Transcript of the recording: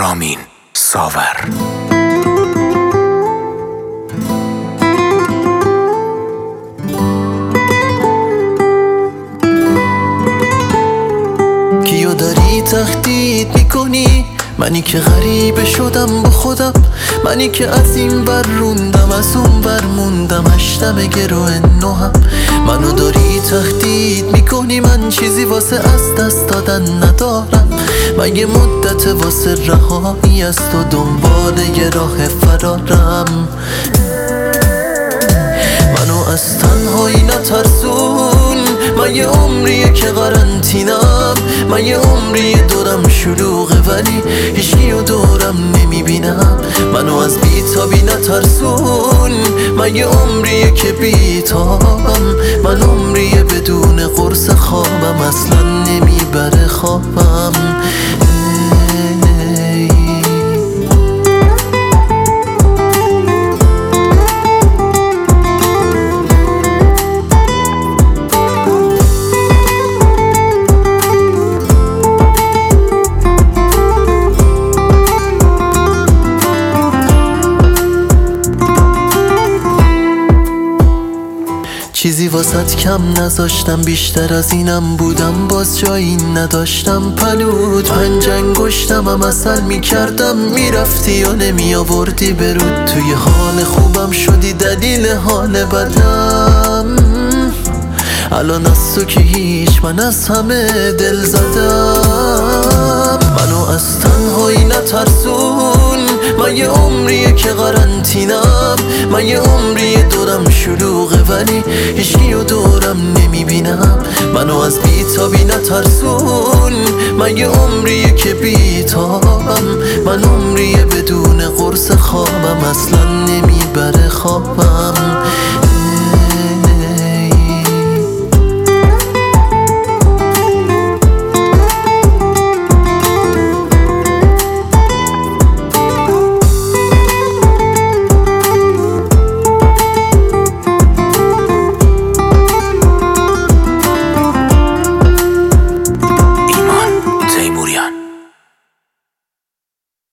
رامین ساور. کیو داری تهدید میکنی؟ منی که غریبه شدم با خودم، منی که از این بر روندم از اون بر موندم، هشتم گروه نوهم. منو داری تهدید میکنی، من چیزی واسه از دست دادن ندارم. من یه مدت واسه رهایی از تو دنبال یه راه فرارم. منو از تنهایی نترسون، من یه عمریه که قرنطینم، من یه عمریه دورم شلوغه ولی هیچکیو دورم نمیبینم. منو از بیتابی نترسون، من یه عمریه که بیتابم، من عمریه بدون قرص خوابم، اصلا نمیبره خوابم. چیزی واسط کم نذاشتم، بیشتر از اینم بودم باز جایی نداشتم. پلود پنجنگشتم هم اصل میکردم، میرفتی و نمی آوردی برود. توی حال خوبم شدی دلیل حال بدم. الان از تو که هیچ، من از همه دل زدم. منو از تنهایی نترسون، من یه عمریه که قرنطینم، من یه عمریه دورم شلوغه ولی هیچکیو دورم نمیبینم. منو از بیتابی نترسون، من یه عمریه که بیتابم، من عمریه بدون قرص خوابم، اصلا نمیبره خوابم.